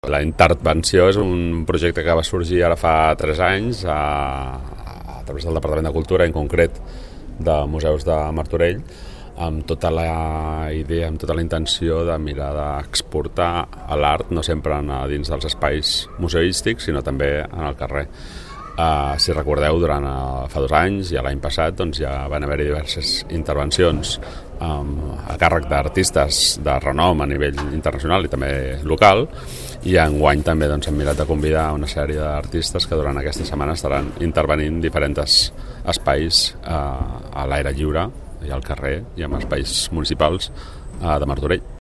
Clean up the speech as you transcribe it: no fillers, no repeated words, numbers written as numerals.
La intervenció és un projecte que va sorgir ara fa 3 anys a través del Departament de Cultura, en concret de Museus de Martorell, amb tota la idea, amb tota la intenció de mirar d'exportar l'art no sempre dins dels espais museístics, sinó també en el carrer. Si recordeu, fa 2 anys i l'any passat ja van haver-hi diverses intervencions a càrrec d'artistes de renom a nivell internacional i també local, i enguany també hem mirat de convidar una sèrie d'artistes que durant aquesta setmana estaran intervenint diferents espais a l'aire lliure i al carrer i en espais municipals de Martorell.